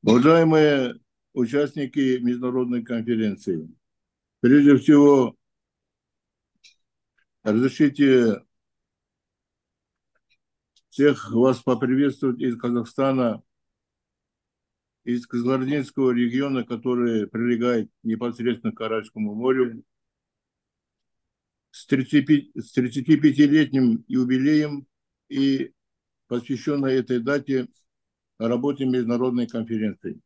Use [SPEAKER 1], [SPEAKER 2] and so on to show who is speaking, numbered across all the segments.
[SPEAKER 1] Уважаемые участники международной конференции, прежде всего, разрешите всех вас поприветствовать из Казахстана, из Кызылординского региона, который прилегает непосредственно к Аральскому морю, с 35-летним юбилеем и посвященной этой дате работе международной конференции.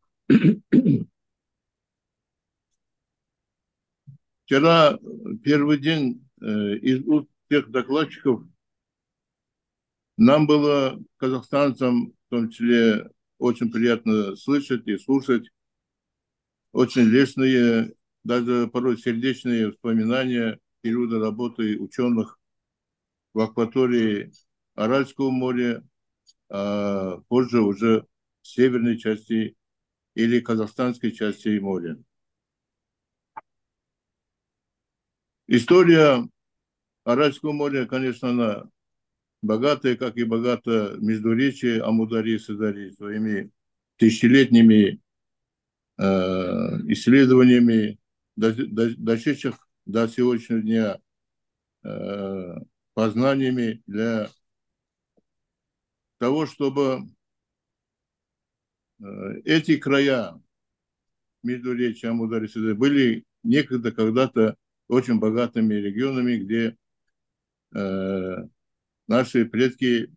[SPEAKER 1] Вчера, первый день, из уст всех докладчиков, нам было, казахстанцам, в том числе, очень приятно слышать и слушать очень лестные, даже порой сердечные воспоминания периода работы ученых в акватории Аральского моря, а позже уже в северной части или казахстанской части моря. История Аральского моря, конечно, она богатая, как и богато Междуречие, Амударья и Сырдарья своими тысячелетними исследованиями, дошедших до сегодняшнего дня познаниями для того, чтобы эти края Междуречия, Амударья и Сырдарья были некогда, когда-то очень богатыми регионами, где наши предки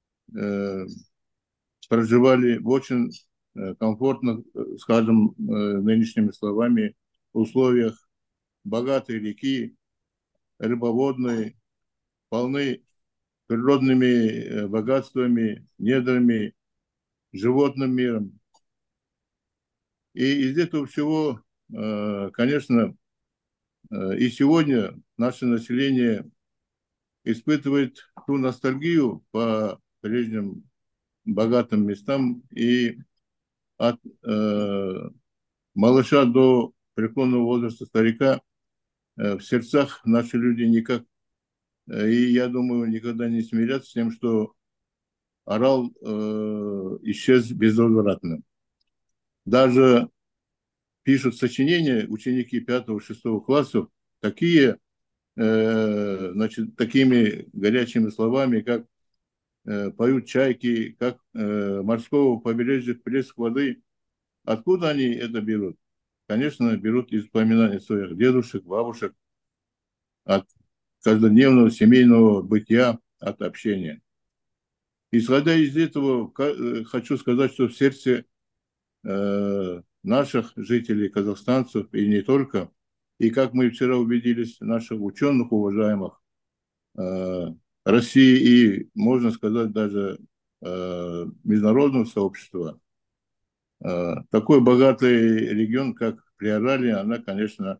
[SPEAKER 1] проживали в очень комфортных, скажем, нынешними словами, условиях богатой реки, рыбоводной, полны природными богатствами, недрами, животным миром. И из этого всего, конечно, и сегодня наше население испытывает ту ностальгию по прежним богатым местам, и от малыша до преклонного возраста старика в сердцах наши люди никак, и я думаю, никогда не смирятся с тем, что Арал исчез безвозвратно. Даже пишут сочинения ученики 5-6 классов такие, значит, такими горячими словами, как поют чайки, как морского побережья плеск воды. Откуда они это берут? Конечно, берут из воспоминаний своих дедушек, бабушек, от каждодневного семейного бытия, от общения. Исходя из этого, хочу сказать, что в сердце наших жителей, казахстанцев, и не только, и как мы вчера убедились, наших ученых, уважаемых, России и, можно сказать, даже международного сообщества, такой богатый регион, как Приоралье, она, конечно,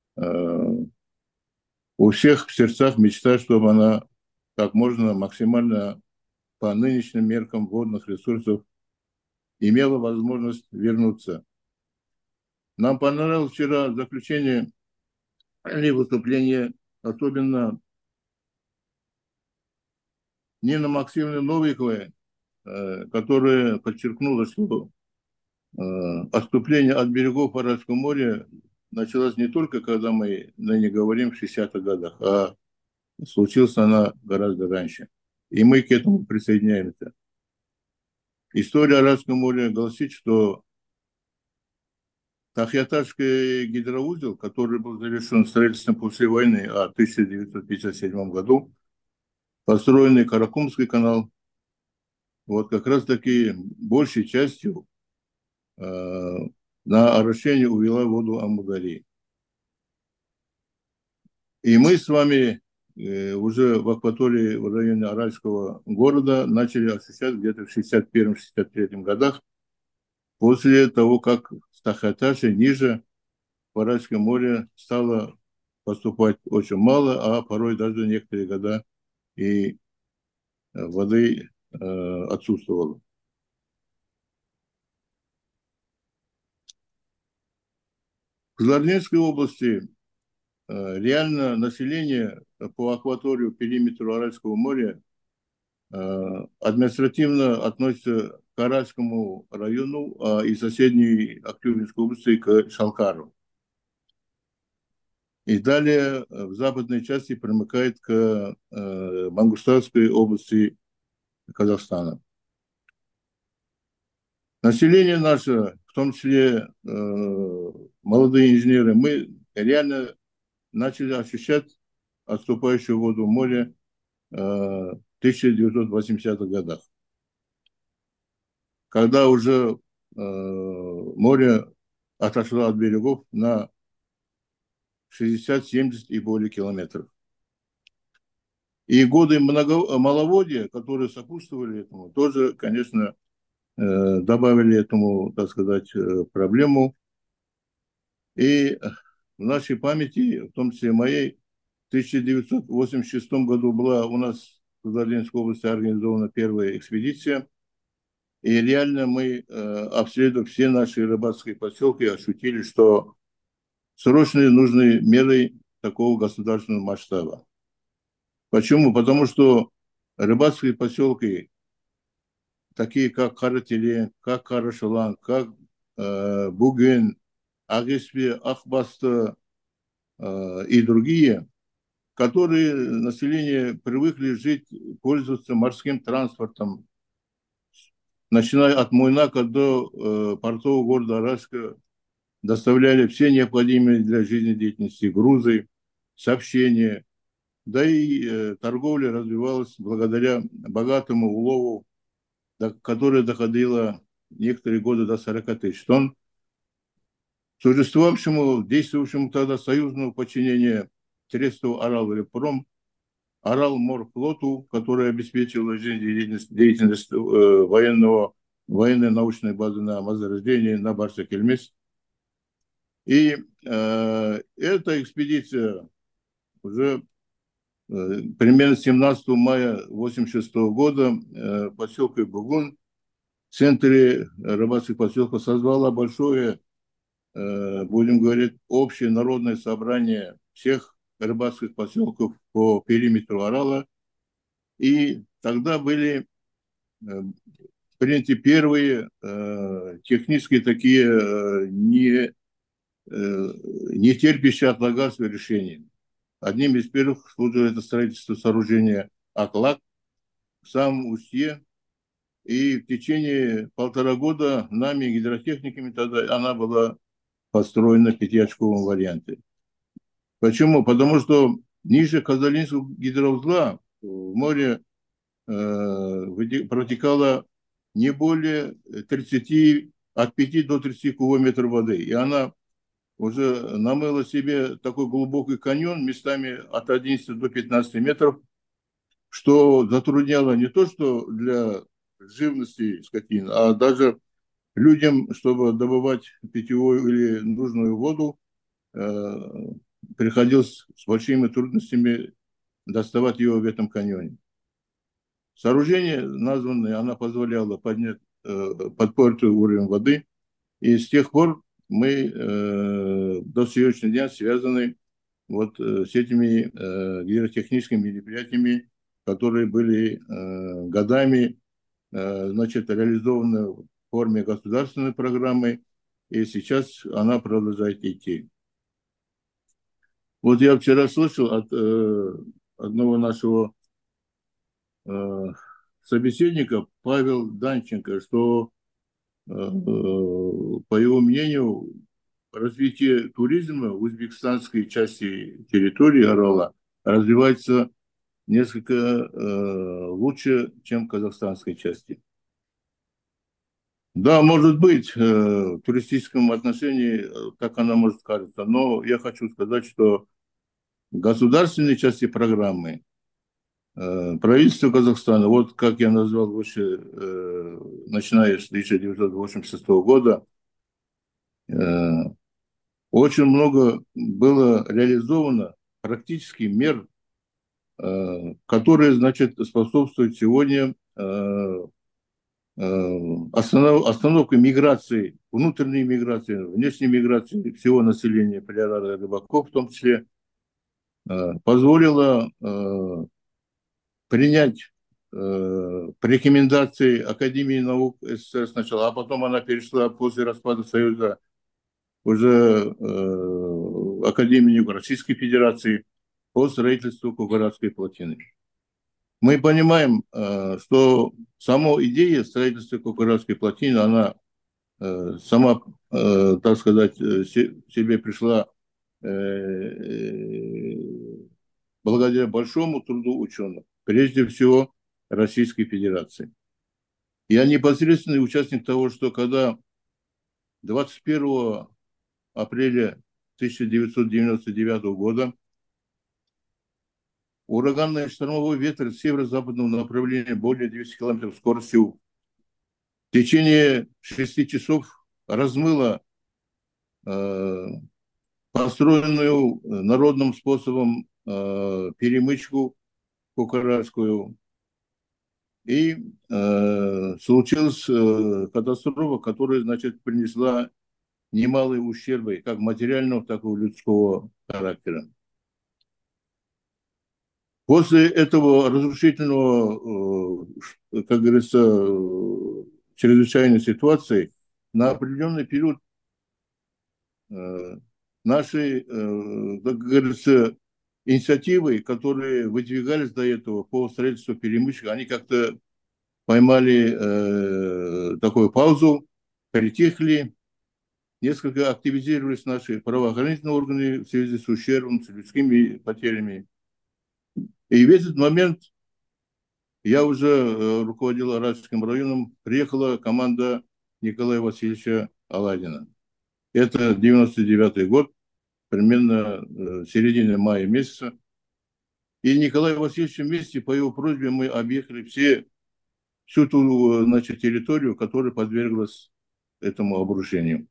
[SPEAKER 1] у всех в сердцах мечта, чтобы она как можно максимально по нынешним меркам водных ресурсов имела возможность вернуться. Нам понравилось вчера заключение или выступление, особенно Нины Максимовны Новиковой, которая подчеркнула, что отступление от берегов Аральского моря началось не только, когда мы ныне говорим, в 60-х годах, а случилась она гораздо раньше. И мы к этому присоединяемся. История Аральского моря гласит, что Тахьятарский гидроузел, который был завершен строительством после войны, в 1957 году, построенный Каракумский канал, вот как раз-таки большей частью на орошение увела воду Амударьи. И мы с вами уже в акватории в районе Аральского города начали ощущать где-то в 61-63 годах, после того, как с Тахьяташи ниже в Аральское море стало поступать очень мало, а порой даже некоторые года и воды отсутствовало. В Кызылординской области реально население по акваторию, периметру Аральского моря административно относится Карачскому району и соседней Актюбинской области к Шалкару. И далее в западной части примыкает к Мангустауской области Казахстана. Население наше, в том числе молодые инженеры, мы реально начали ощущать отступающую воду моря в 1980-х годах, когда уже море отошло от берегов на 60, 70 и более километров. И годы маловодья, которые сопутствовали этому, тоже, конечно, добавили этому, так сказать, проблему. И в нашей памяти, в том числе моей, в 1986 году была у нас в Казахстанской области организована первая экспедиция. И реально мы, обследовав все наши рыбацкие поселки, ощутили, что срочно нужны меры такого государственного масштаба. Почему? Потому что рыбацкие поселки, такие как Карателе, как Карашалан, как Буген, Агеспе, Ахбаста и другие, которые население привыкли жить, пользоваться морским транспортом, начиная от Мойнака до портового города Аральска, доставляли все необходимые для жизнедеятельности грузы, сообщения, да и торговля развивалась благодаря богатому улову, которое доходило некоторые годы до 40 тысяч тонн, существовавшему, действующему тогда союзному подчинению средству Арал-Репром, Арал-Морфлоту, который обеспечивал деятельность военной научной базы на Мазорождении, на Барса-Кельмес. И эта экспедиция уже примерно 17 мая 1986 года в поселке Бугун, в центре рыбацких поселков, созвала большое, будем говорить, общее народное собрание всех рыбацких поселков по периметру Арала. И тогда были приняты первые технические такие не терпящие отлагательства решения. Одним из первых служило это строительство сооружения Аклак в самом устье. И в течение 1,5 года нами, гидротехниками, тогда она была построена в пятиочковом варианте. Почему? Потому что ниже Казалинского гидроузла в море протекало не более 30, от 5 до 30 кубометров воды. И она уже намыла себе такой глубокий каньон, местами от 11 до 15 метров, что затрудняло не то, что для живности скотин, а даже людям, чтобы добывать питьевую или нужную воду, приходилось с большими трудностями доставать ее в этом каньоне. Сооружение названное, она позволяла поднять подпортый уровень воды, и с тех пор мы до сегодняшнего дня связаны вот с этими гидротехническими мероприятиями, которые были годами значит, реализованы в форме государственной программы, и сейчас она продолжает идти. Вот я вчера слышал от одного нашего собеседника, Павел Данченко, что, по его мнению, развитие туризма в узбекистанской части территории Орала развивается несколько лучше, чем в казахстанской части. Да, может быть, в туристическом отношении так она может кажется, но я хочу сказать, что в государственной части программы правительство Казахстана, вот как я назвал выше, начиная с 1986 года, очень много было реализовано практически мер, которые, значит, способствуют сегодня остановка миграции, внутренней миграции, внешней миграции всего населения пляжа рыбаков, в том числе, позволила принять по рекомендации Академии наук СССР сначала, а потом она перешла после распада Союза уже Академию Российской Федерации по строительству Кугуратской плотины. Мы понимаем, что сама идея строительства Кугуратской плотины, она сама, так сказать, себе пришла благодаря большому труду ученых, прежде всего Российской Федерации. Я непосредственный участник того, что когда 21 апреля 1999 года ураганный штормовой ветер северо-западного направления более 200 км скоростью в течение 6 часов размыло построенную народным способом перемычку Кукаральскую. И случилась катастрофа, которая, значит, принесла немалые ущербы как материального, так и людского характера. После этого разрушительного, как говорится, чрезвычайной ситуации на определенный период наши, как говорится, инициативы, которые выдвигались до этого по строительству перемычек, они как-то поймали такую паузу, притихли, несколько активизировались наши правоохранительные органы в связи с ущербом, с людскими потерями. И в этот момент я уже руководил Арадским районом, приехала команда Николая Васильевича Аладдина. Это 99-й год, примерно середина мая месяца. И Николай Васильевич вместе, по его просьбе, мы объехали всю ту, значит, территорию, которая подверглась этому обрушению.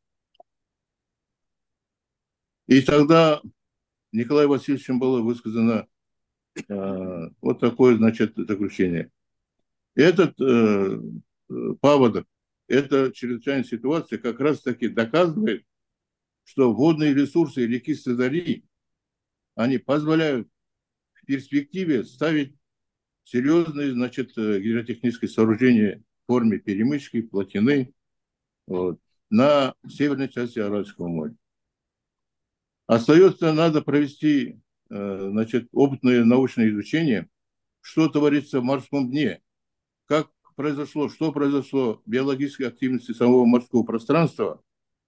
[SPEAKER 1] И тогда Николаем Васильевичем было высказано вот такое, значит, заключение. Этот паводок, эта чрезвычайная ситуация как раз-таки доказывает, что водные ресурсы реки Сыдари, они позволяют в перспективе ставить серьезные, значит, гидротехнические сооружения в форме перемычки, плотины вот, на северной части Аральского моря. Остается, надо провести, значит, опытное научное изучение, что творится в морском дне, как произошло, что произошло в биологической активности самого морского пространства.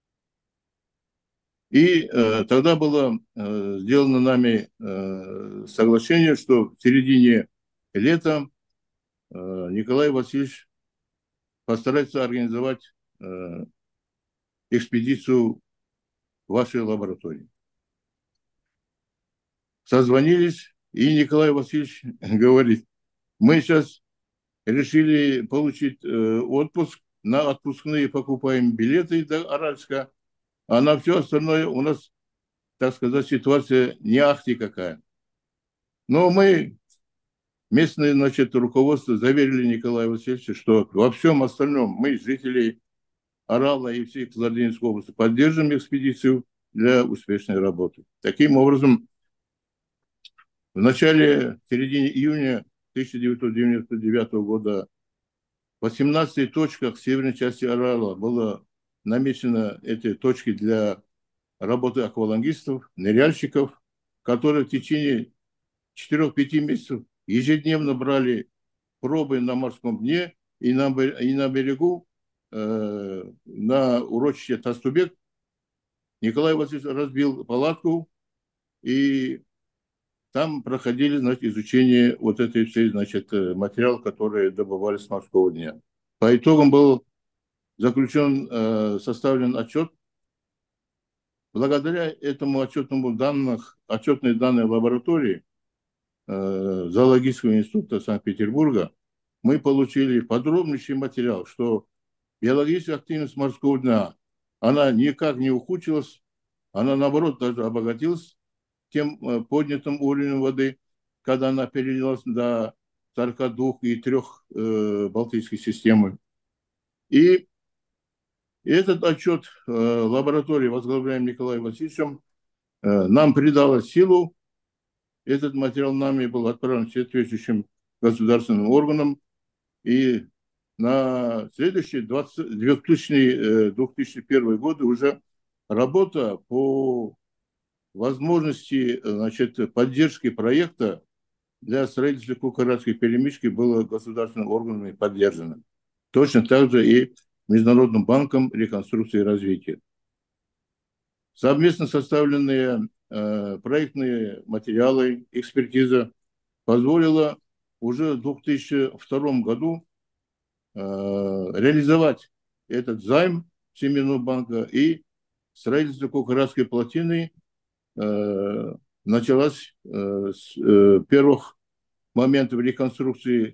[SPEAKER 1] И тогда было сделано нами соглашение, что в середине лета Николай Васильевич постарается организовать экспедицию в вашей лаборатории. Созвонились, и Николай Васильевич говорит, мы сейчас решили получить отпуск, на отпускные покупаем билеты до Аральска, а на все остальное у нас, так сказать, ситуация не ахти какая. Но мы, местное, значит, руководство, заверили Николая Васильевича, что во всем остальном мы, жители Орала и всей Кызылординской области, поддержим экспедицию для успешной работы. Таким образом, в середине июня 1999 года в 18 точках в северной части Орала было намечено эти точки для работы аквалангистов, ныряльщиков, которые в течение 4-5 месяцев ежедневно брали пробы на морском дне и на берегу, на урочище Тастубек. Николай Васильевич разбил палатку, и там проходили, значит, изучение вот этой всей, значит, материала, которые добывали с морского дня. По итогам был составлен отчет. Благодаря этому отчетные данные лаборатории Зоологического института Санкт-Петербурга, мы получили подробнейший материал, что биологическая активность морского дна, она никак не ухудшилась, она, наоборот, даже обогатилась тем поднятым уровнем воды, когда она перелилась до 42 и 3 балтийской системы. И этот отчет лаборатории, возглавляем Николаем Васильевичем, нам придала силу. Этот материал нами был отправлен соответствующим государственным органам. И на следующий 2001 годы уже работа по возможности, значит, поддержки проекта для строительства Кукарадской перемычки была государственными органами поддержана. Точно так же и Международным банком реконструкции и развития. Совместно составленные проектные материалы, экспертиза позволила уже в 2002 году реализовать этот займ Всемирного банка, и строительство Кукарадской плотины началось с первых моментов реконструкции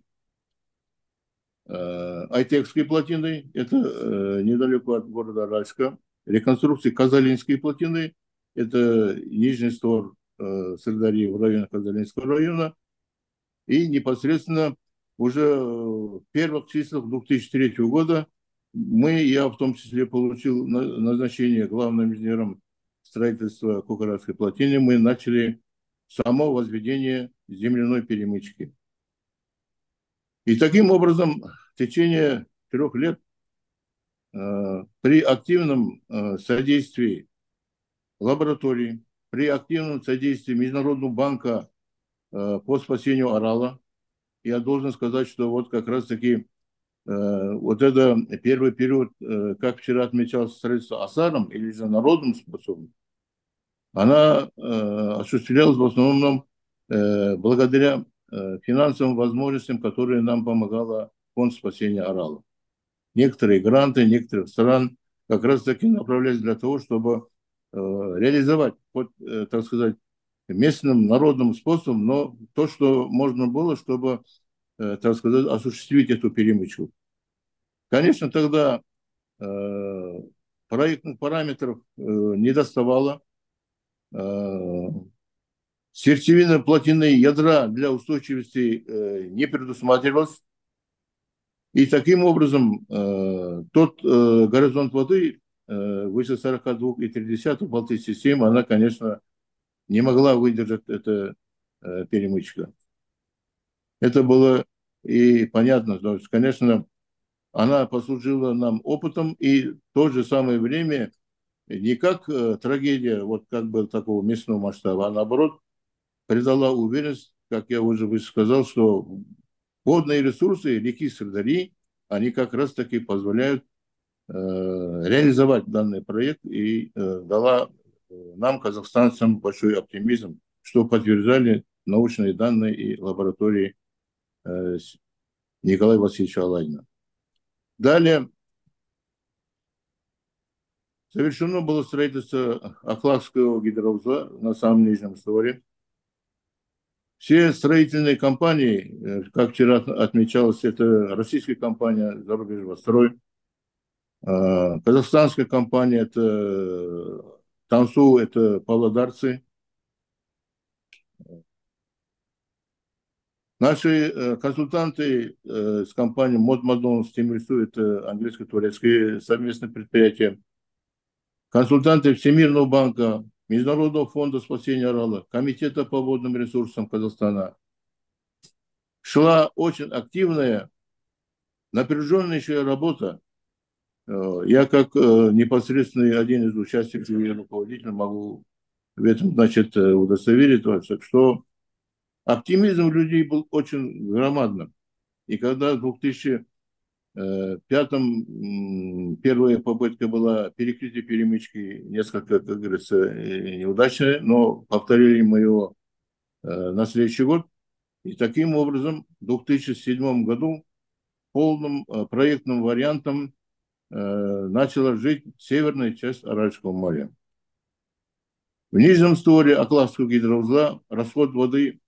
[SPEAKER 1] Айтекской плотины, это недалеко от города Рачка, реконструкции Казалинской плотины, это Нижний Стор Сырдарьи в районе Казалинского района, и непосредственно уже в первых числах 2003 года я в том числе получил назначение главным инженером строительства Кукарадской плотины, мы начали само возведение земляной перемычки. И таким образом в течение 3 лет при активном содействии лаборатории, при активном содействии Международного банка по спасению Орала, я должен сказать, что вот как раз-таки вот это первый период, как вчера отмечалось, строительство ОСАРом или же народным способом, она осуществлялась в основном благодаря финансовым возможностям, которые нам помогала Фонд спасения Орала. Некоторые гранты некоторых стран как раз-таки направлялись для того, чтобы реализовать, так сказать, местным народным способом, но то, что можно было, чтобы, так сказать, осуществить эту перемычку. Конечно, тогда проектных параметров не доставало. Сердцевина плотины ядра для устойчивости не предусматривалась. И таким образом тот горизонт воды выше 42,3 Балтийской-7, она, конечно, не могла выдержать эта перемычка. Это было и понятно. То есть, конечно, она послужила нам опытом, и в то же самое время не как трагедия вот как бы такого местного масштаба, а наоборот придала уверенность, как я уже выше сказал, что водные ресурсы реки Сырдарьи, они как раз таки позволяют реализовать данный проект, и дала нам, казахстанцам, большой оптимизм, что подтверждали научные данные и лаборатории Николая Васильевича Аланина. Далее совершено было строительство Ахлакского гидроузла на самом Нижнем Сторе. Все строительные компании, как вчера отмечалось, это российская компания «Зарубежвострой», казахстанская компания, это Тансу, это павлодарцы. Наши консультанты с компанией Модмадон Стимульсу, это английско-турецкое совместное предприятие, консультанты Всемирного банка, Международного фонда спасения Орала, Комитета по водным ресурсам Казахстана. Шла очень активная, напряженнейшая работа. Я как непосредственный один из участников и руководитель могу в этом, значит, удостовериться, что оптимизм людей был очень громадным. И когда в 2005 первая попытка была перекрытие перемычки, несколько, как говорится, неудачная, но повторили мы его на следующий год. И таким образом в 2007 году полным проектным вариантом начала жить северная часть Аральского моря. В Нижнем Сторе Аклакского гидроузла расход воды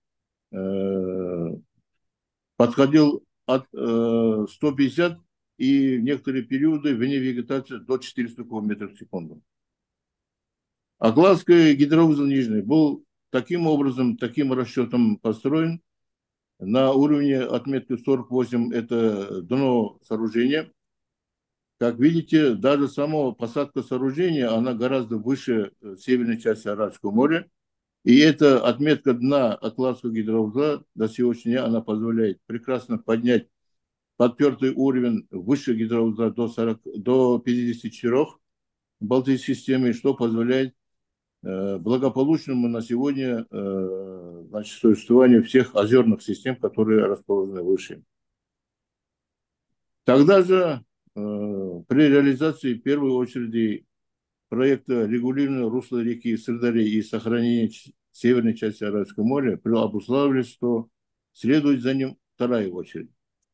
[SPEAKER 1] подходил от 150 и в некоторые периоды вне вегетации до 400 кубометров в секунду. Аклакский гидроузел Нижний был таким образом, таким расчетом построен. На уровне отметки 48 это дно сооружения. Как видите, даже сама посадка сооружения, она гораздо выше северной части Аральского моря. И эта отметка дна Атласского гидроузла до сегодняшнего дня она позволяет прекрасно поднять подпертый уровень выше гидроузла до 54 в Балтийской системе, что позволяет благополучному на сегодня значит, существованию всех озерных систем, которые расположены выше. Тогда же при реализации в первую очередь проекта регулирования русла реки Сырдари и сохранения северной части Аральского моря обуславливали, что следует за ним вторая очередь.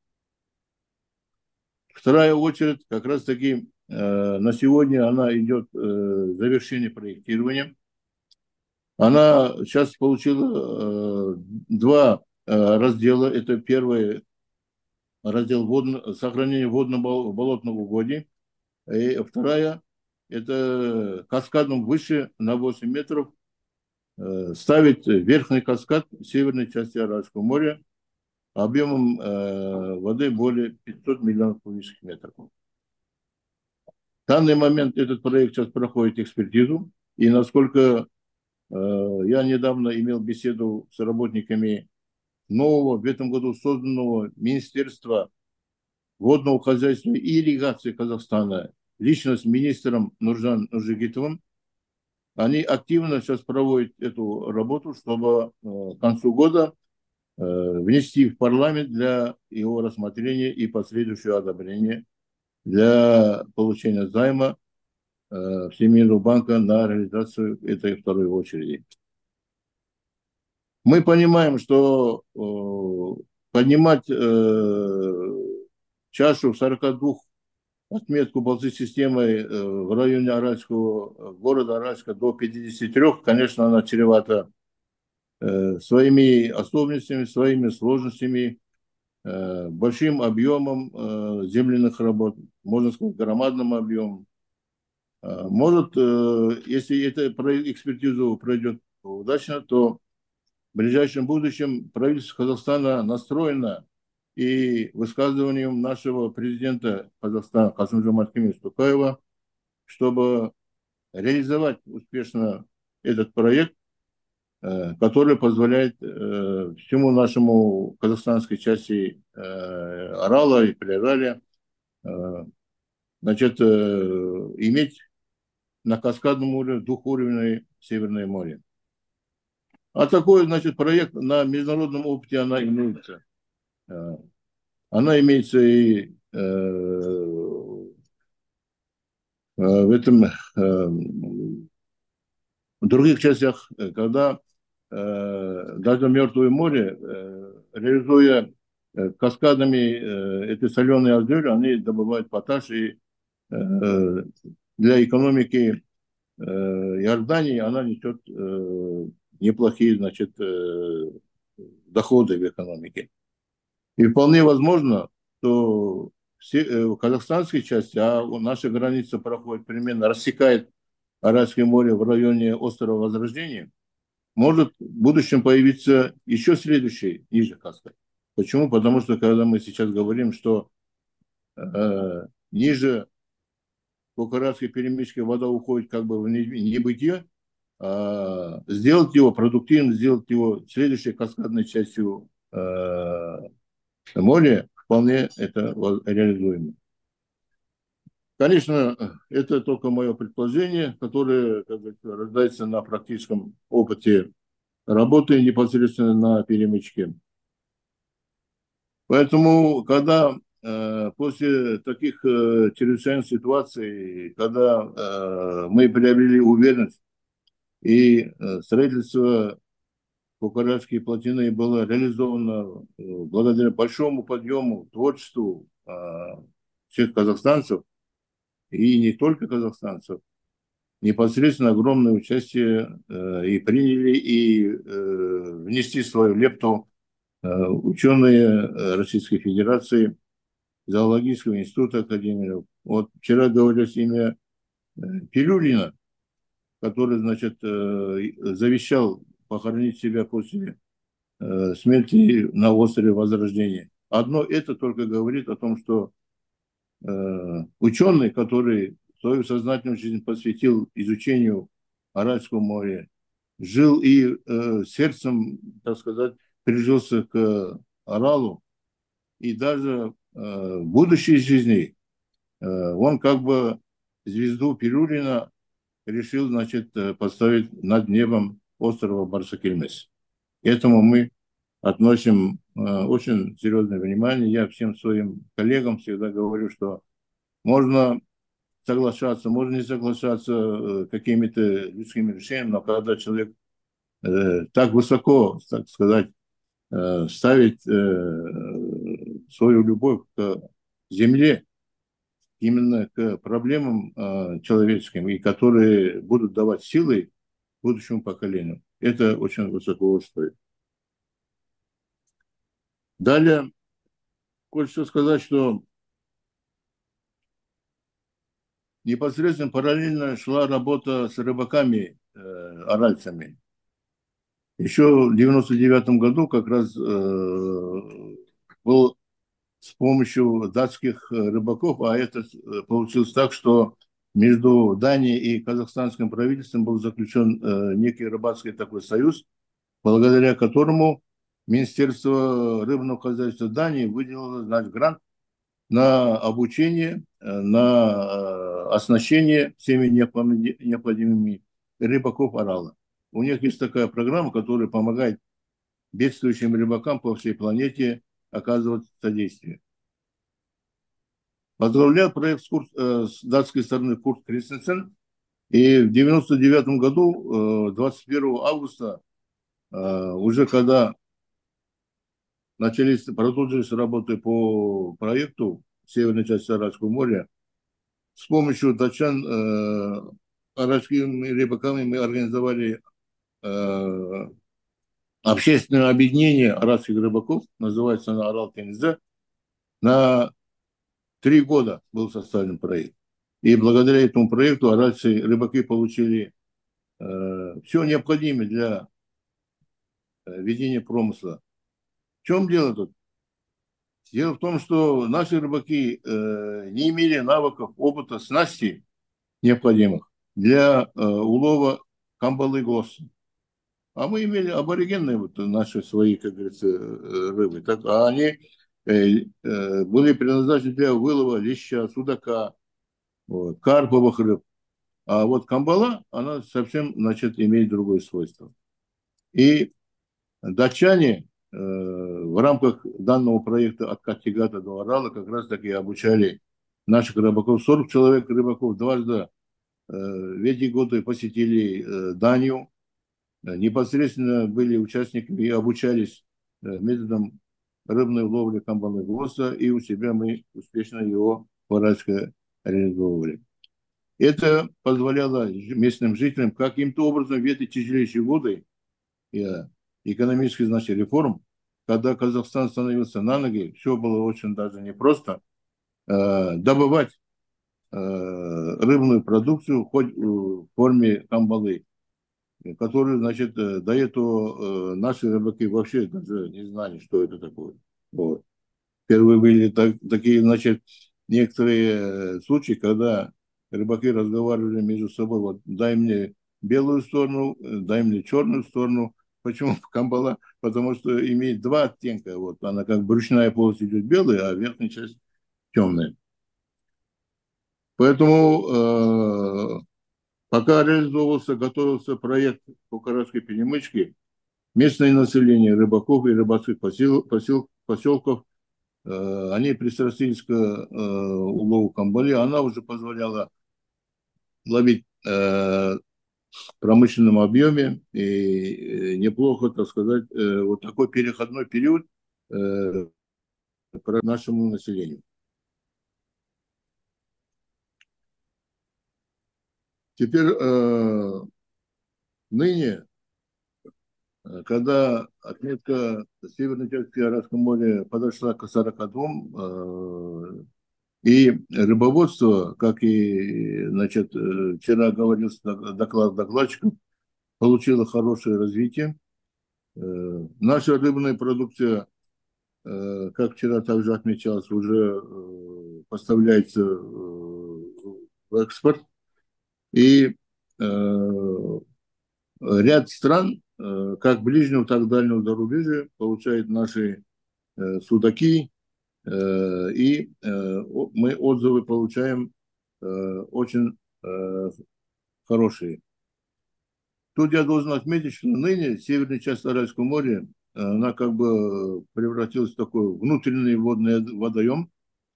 [SPEAKER 1] Вторая очередь как раз-таки на сегодня она идет завершение проектирования. Она сейчас получила два раздела. Это первый раздел сохранения водно-болотных угодий. И вторая – это каскадом выше на 8 метров ставить верхний каскад северной части Аральского моря объемом воды более 500 миллионов кубических метров. В данный момент этот проект сейчас проходит экспертизу. И насколько я недавно имел беседу с работниками нового, в этом году созданного Министерства водного хозяйства и ирригации Казахстана, лично с министром Нуржан Нуржигитовым, они активно сейчас проводят эту работу, чтобы к концу года внести в парламент для его рассмотрения и последующего одобрения для получения займа Всемирного банка на реализацию этой второй очереди. Мы понимаем, что поднимать чашу 42 отметку Балтийской системы в районе Аральского, города Аральска до 53, конечно, она чревата своими особенностями, своими сложностями, большим объемом земляных работ, можно сказать, громадным объемом. Может, если эта экспертиза пройдет удачно, то в ближайшем будущем правительство Казахстана настроено и высказыванием нашего президента Казахстана Касым-Жомарт Кемелевича Токаева, чтобы реализовать успешно этот проект, который позволяет всему нашему казахстанской части Арала и Приоралья значит, иметь на каскадном море двухуровневое Северное море. А такой, значит, проект на международном опыте она имеется. Она имеется и в этом в других частях, когда даже Мертвое море, реализуя каскадами этой соленой озера, они добывают поташ, и для экономики Иордании она несет неплохие, значит, доходы в экономике. И вполне возможно, что в казахстанской части, а наша граница проходит примерно, рассекает Аральское море в районе острова Возрождения, может в будущем появиться еще следующий ниже каскад. Почему? Потому что когда мы сейчас говорим, что ниже Кукарадской перемычки вода уходит как бы в небытие, сделать его продуктивным, сделать его следующей каскадной частью моря, вполне это реализуемо. Конечно, это только мое предположение, которое, как говорится, рождается на практическом опыте работы непосредственно на перемычке. Поэтому, когда после таких чрезвычайных ситуаций, когда мы приобрели уверенность и строительство Кукарадской плотины было реализовано благодаря большому подъему, творчеству всех казахстанцев, и не только казахстанцев, непосредственно огромное участие и приняли, и внести свою лепту ученые Российской Федерации, Зоологического института Академии. Вот вчера говорилось имя Пилюлина, который, значит, завещал похоронить себя после смерти на острове Возрождения. Одно это только говорит о том, что ученый, который свою сознательную жизнь посвятил изучению Аральского моря, жил и сердцем, так сказать, прижился к Аралу, и даже в будущей жизни он как бы звезду Перурина решил, значит, поставить над небом острова Барсакельмес. К этому мы относим очень серьезное внимание. Я всем своим коллегам всегда говорю, что можно соглашаться, можно не соглашаться какими-то людскими решениями, но когда человек так высоко, так сказать, ставит свою любовь к земле, именно к проблемам человеческим, и которые будут давать силы будущему поколению. Это очень высоко стоит. Далее хочется сказать, что непосредственно параллельно шла работа с рыбаками, аральцами. Еще в 99 году как раз был с помощью датских рыбаков, а это получилось так, что между Данией и казахстанским правительством был заключен некий рыбацкий такой союз, благодаря которому Министерство рыбного хозяйства Дании выделило, значит, грант на обучение, на оснащение всеми необходимыми рыбаков Орала. У них есть такая программа, которая помогает бедствующим рыбакам по всей планете оказывать содействие. Возглавлял проект с датской стороны Курт Кристенсен. И в 1999 году, 21 августа, уже когда продолжились работы по проекту в северной части Аральского моря, с помощью датчан арабскими рыбаками мы организовали общественное объединение арабских рыбаков, называется она Арал Кензе. На 3 года был составлен проект. И благодаря этому проекту арабские рыбаки получили все необходимое для ведения промысла. В чем дело тут? Дело в том, что наши рыбаки не имели навыков, опыта, снастей необходимых для улова камбалы гос. А мы имели аборигенные вот наши свои, как говорится, рыбы. Так, а они были предназначены для вылова леща, судака, вот, карповых рыб. А вот камбала, она совсем, значит, имеет другое свойство. И датчане в рамках данного проекта «От Каттегата до Орала» как раз таки обучали наших рыбаков. 40 человек рыбаков дважды в эти годы посетили Данию, непосредственно были участниками и обучались методам рыбной ловли камбалы гвозда, и у себя мы успешно его в реализовывали. Это позволяло местным жителям каким-то образом в эти тяжелейшие годы экономических, значит, реформ, когда Казахстан становился на ноги, все было очень даже непросто, добывать рыбную продукцию хоть в форме камбалы, которую, значит, до этого наши рыбаки вообще даже не знали, что это такое. Вот. Первые были такие, значит, некоторые случаи, когда рыбаки разговаривали между собой, вот дай мне белую сторону, дай мне черную сторону. Почему камбала? Потому что имеет два оттенка. Вот она как брюшная полость идет белая, а верхняя часть темная. Поэтому пока реализовывался, готовился проект по карачской перемычке, местное население рыбаков и рыбацких поселков они пристрастились к улову камбали. Она уже позволяла ловить в промышленном объеме и неплохо, так сказать, вот такой переходной период нашему населению. Теперь ныне, когда отметка северной части Аральского моря подошла к 42, и рыбоводство, как и, значит, вчера говорился доклад докладчиков, получило хорошее развитие. Наша рыбная продукция, как вчера также отмечалось, уже поставляется в экспорт. И ряд стран, как ближнего, так и дальнего зарубежья, получают наши судаки, и мы отзывы получаем очень хорошие. Тут я должен отметить, что ныне северная часть Аральского моря, она как бы превратилась в такой внутренний водный водоем.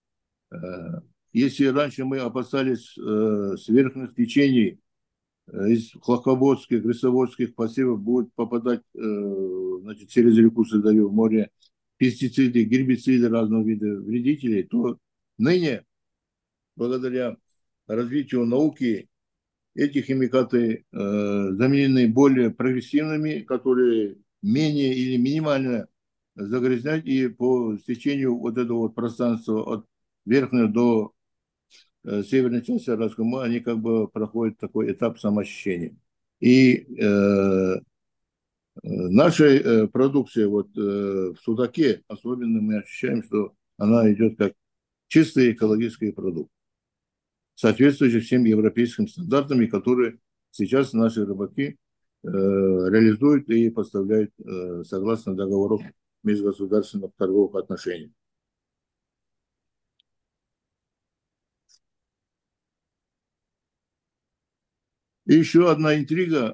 [SPEAKER 1] Если раньше мы опасались сверхных течений из Хлаководских, Грисоводских посевов будут попадать значит, через реку Сырдарью в море пестициды, гербициды разного вида вредителей, то ныне, благодаря развитию науки, эти химикаты заменены более прогрессивными, которые менее или минимально загрязняют, и по стечению вот этого вот пространства от верхнего до северной части Аральского моря, они как бы проходят такой этап самоочищения. И наша продукция вот в Судаке, особенно мы ощущаем, что она идет как чистый экологический продукт, соответствующий всем европейским стандартам, которые сейчас наши рыбаки реализуют и поставляют согласно договору межгосударственных торговых отношений. И еще одна интрига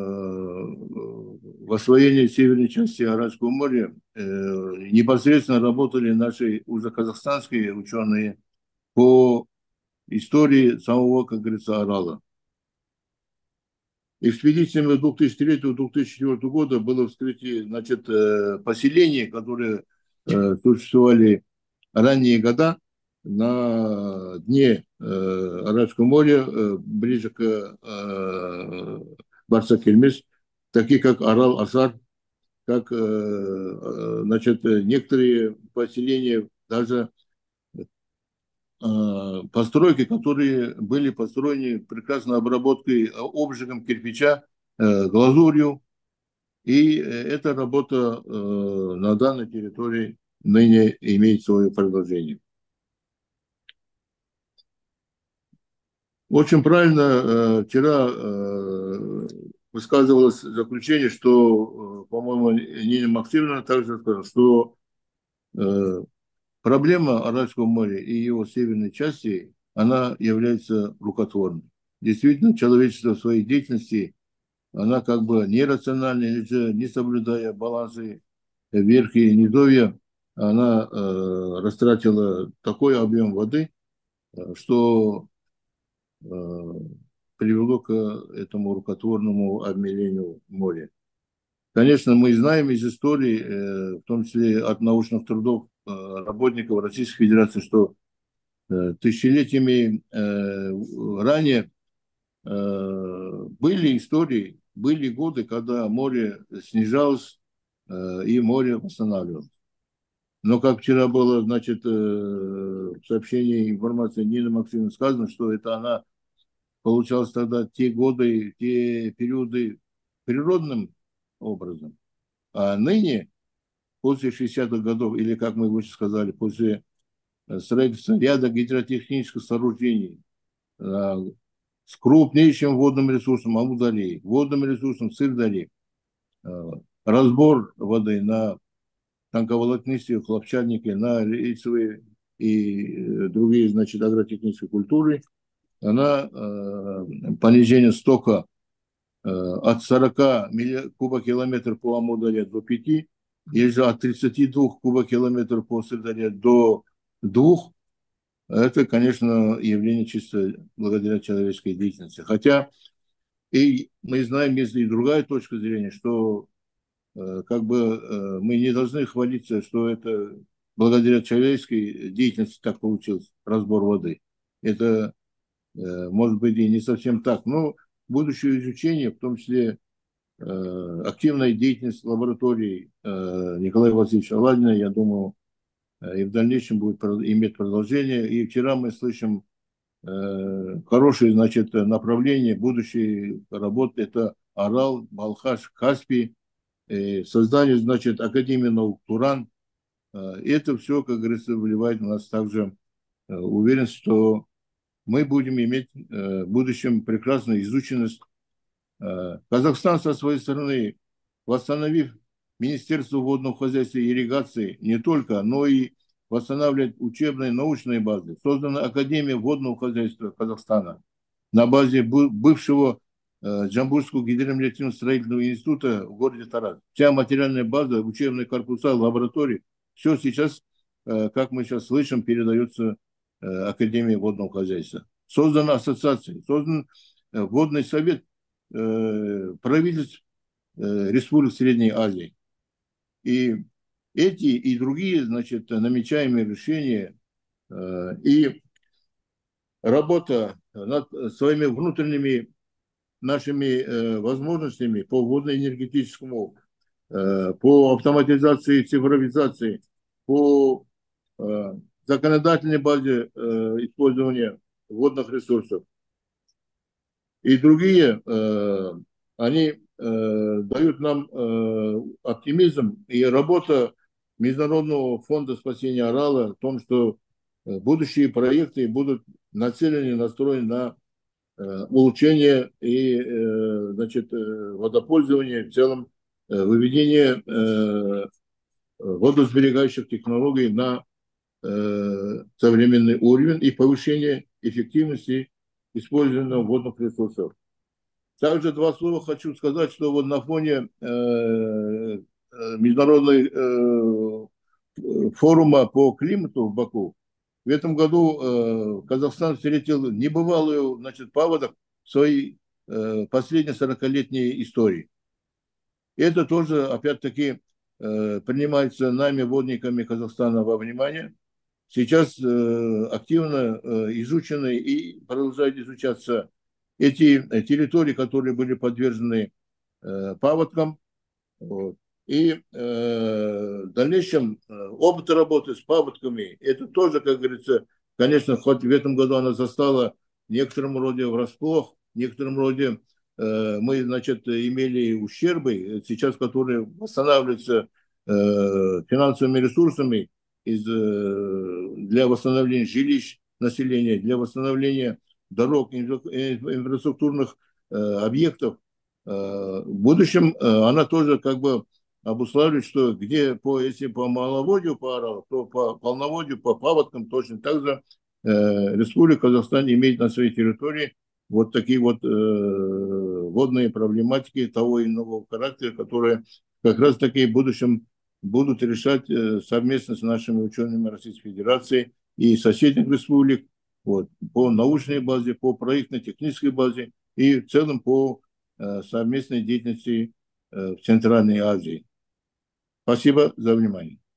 [SPEAKER 1] в освоении северной части Аральского моря. Непосредственно работали наши уже казахстанские ученые по истории самого, как говорится, Арала. Экспедициями 2003-2004 года было вскрытие, значит, поселений, которые существовали ранние года на дне Аральского моря, ближе к Барсак-Эльмес, такие как Арал-Асар, как значит, некоторые поселения, даже постройки, которые были построены прекрасной обработкой, обжигом кирпича, глазурью. И эта работа на данной территории ныне имеет свое продолжение. Очень правильно вчера высказывалось заключение, что, по-моему, Нина Максимовна также сказала, что проблема Аральского моря и его северной части, она является рукотворной. Действительно, человечество в своей деятельности, она как бы нерациональная, не соблюдая балансы верхи и низовья, она растратила такой объем воды, что привело к этому рукотворному обмелению моря. Конечно, мы знаем из истории, в том числе от научных трудов работников Российской Федерации, что тысячелетиями ранее были истории, были годы, когда море снижалось и море восстанавливалось. Но как вчера было, значит, в сообщении информации Нины Максимовны сказано, что это она получалось тогда те годы, те периоды природным образом. А ныне, после 60-х годов, или, как мы выше сказали, после строительства ряда гидротехнических сооружений с крупнейшим водным ресурсом Амударьи, водным ресурсом Сырдарьи, разбор воды на тонковолокнистые хлопчатники, на рельсовые и другие, значит, агротехнические культуры, она понижение стока от 40 кубокилометров по Амударье до 5, или же от 32 кубокилометров по Сырдарье до 2, это, конечно, явление чисто благодаря человеческой деятельности. Хотя и мы знаем, если и другая точка зрения, что как бы мы не должны хвалиться, что это благодаря человеческой деятельности так получилось, разбор воды. Это может быть и не совсем так, но будущее изучение, в том числе активная деятельность лаборатории Николая Васильевича Аладдина, я думаю, и в дальнейшем будет иметь продолжение. И вчера мы слышим хорошее, значит, направление будущей работы. Это Арал, Балхаш, Каспий, создание, значит, Академии наук Туран. Это все, как говорится, вливает в нас также уверенность, что мы будем иметь в будущем прекрасную изученность Казахстан со своей стороны, восстановив Министерство водного хозяйства и ирригации не только, но и восстанавливает учебные научные базы. Создана Академия водного хозяйства Казахстана на базе бывшего Джамбульского гидромелиоративно-строительного института в городе Тараз. Вся материальная база, учебные корпуса, лаборатории, все сейчас, как мы сейчас слышим, передается Академии водного хозяйства. Создана ассоциация, создан водный совет правительств республик Средней Азии. И эти и другие, значит, намечаемые решения и работа над своими внутренними нашими возможностями по водно-энергетическому, по автоматизации и цифровизации, по законодательной базе использования водных ресурсов и другие, они дают нам оптимизм, и работа Международного фонда спасения Арала в том, что будущие проекты будут нацелены, настроены на улучшение и значит, водопользование, в целом выведение водосберегающих технологий на современный уровень и повышение эффективности использования водных ресурсов. Также два слова хочу сказать, что вот на фоне международной форума по климату в Баку в этом году Казахстан встретил небывалую, значит, паводок в своей последней 40-летней истории. И это тоже, опять-таки, принимается нами, водниками Казахстана, во внимание. Сейчас активно изучены и продолжают изучаться эти территории, которые были подвержены паводкам. Вот. И в дальнейшем опыт работы с паводками, это тоже, как говорится, конечно, хоть в этом году она застала в некотором роде врасплох, в некотором роде мы, значит, имели ущербы, сейчас которые восстанавливаются финансовыми ресурсами для восстановления жилищ населения, для восстановления дорог, инфраструктурных объектов. В будущем она тоже как бы обуславливает, что где если по маловодью по Аралу, то по полноводью, по паводкам точно так же Республика Казахстан имеет на своей территории вот такие вот водные проблематики того или иного характера, которые как раз таки в будущем будут решать совместно с нашими учеными Российской Федерации и соседних республик вот, по научной базе, по проектно-технической базе и в целом по совместной деятельности в Центральной Азии. Спасибо за внимание.